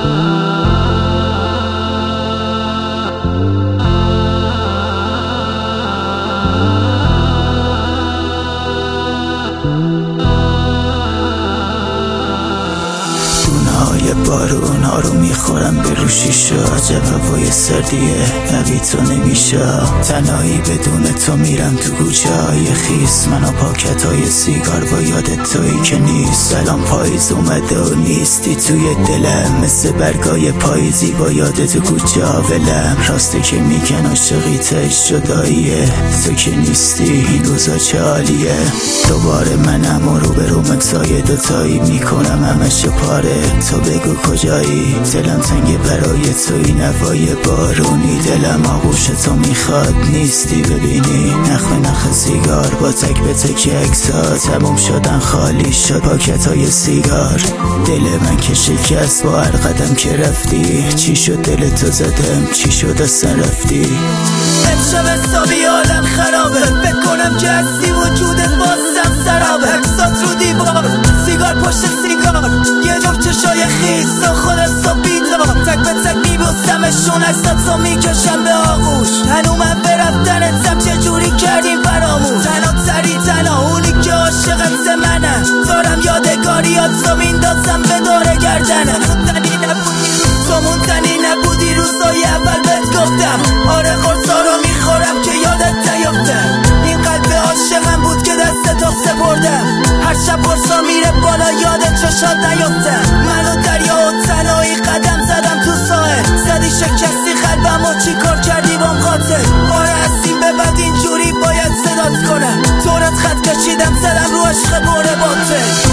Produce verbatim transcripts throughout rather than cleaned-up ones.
بارون ها رو میخورم به رو شیشا، عجب هوای سردیه نبی تو نمیشه. تنهایی بدون تو میرم تو کوچه های خیس، من و پاکت های سیگار با یادت تویی که نیست. الان پاییز اومده و نیستی توی دلم، مثل برگای پاییزی با یادت تو کوچه ها ولم. راسته که میگن عاشقی تش جداییه، تو که نیستی این روزا چه عالیه. دوباره منم و رو به رو مکسای دوتایی میکنم همش پاره. تو بگو کجایی، دلم تنگه برای توی نوای بارونی. دلم آغوش تو میخواد نیستی ببینی. نخ نخ سیگار با تک به تک اکسا، تموم شدن خالی شد پاکت های سیگار. دل من که شکست با هر قدم که رفتی. چی شد دل تو زدم، چی شد اصلا رفتی. امشب حسابی حالم خرابه، بکنم که هستی وجودت بازم سرابه. عکسات رو دیوار، سیگار پشت سیگار، یه جفت چشای خیس و خود حساب بیدار. تک به تک میبوسمشون، عکسات رو میکشم به آغوش. تنو من به رفتنتم چجوری کردیم فراموش. تنها تری تنها اونی که عاشقت منم، دارم یادگاریات رو میندازم به دور گردنم. موندنی نبودی تو موندنی نبودی، روزای اول بهت گفتم آره قرصا رو میخورم که یادت نیفتم. این قلب عاشقم بود که دست تو سپردم، هر شب قرصا میره بالا یادت چشات نیفتم. من و دریا و تنهایی قدم زدم تو ساحل، زدی شکستی قلبم و چی کار کردی بام قاتل. آره هستیم به بعد اینجوری باید صدات کنم، دورت خط کشیدم زدم رو عشق بره باطل.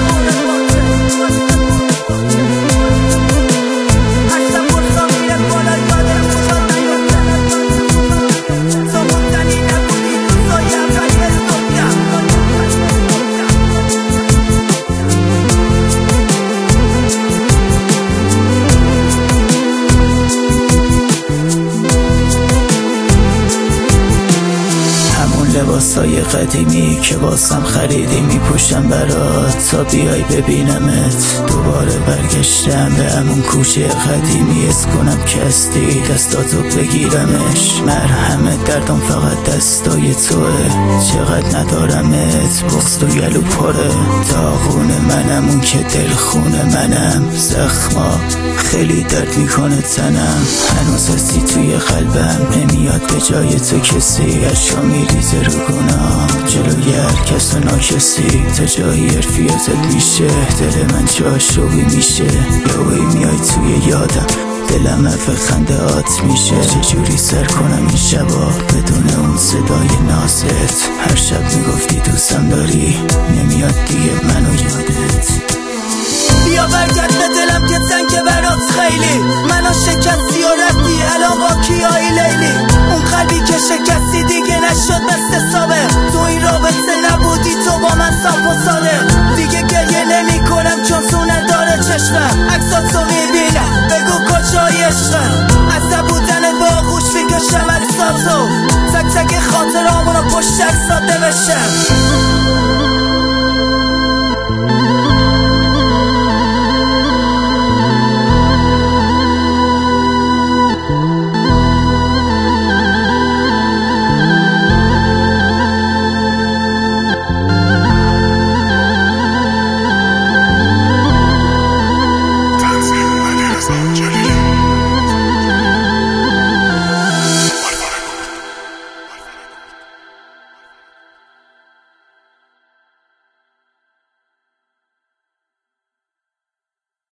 لباسای قدیمی که واسم خریدی میپوشم برات تا بیای ببینمت. دوباره برگشتم به همون کوچه قدیمی، اس کنم کستی دستاتو بگیرمش. مرهم دردم فقط دستای توه، چقدر ندارمت بغض تو گلو پره. داغون منم اون که دلخون منم، زخما خیلی درد میکنه تنم. هنوز هستی توی قلبم، نمیاد به جای تو کسی. اشکا میریزه رو گناه جلوی هر کس و ناکسی. تا جایی حرفی ازت میشه، دل من چاشوبی میشه. یهویی میای توی یادم، دلم عفو خنده آت میشه. چجوری سر کنم این شبا بدون اون صدای نازت. هر شب میگفتی دوستم داری، نمیاد دیگه منو یادت. بیا برگرد به دلم که تنگه برات خیلی. منو شکستی و رفتی الان با کیایی لیلی. اون قلبی که شکستی دیگه نشد مثل سابق. تو این رابطه نبودی تو با من صاف و صادق. دیگه گریه نمی کنم چون تو نداره چشمم. عکساتو میبینم بگو کجای عشقم. از نبودن با آغوش میکشم عکساتو، تک تک خاطرامونو پشت عکسات نوشتم.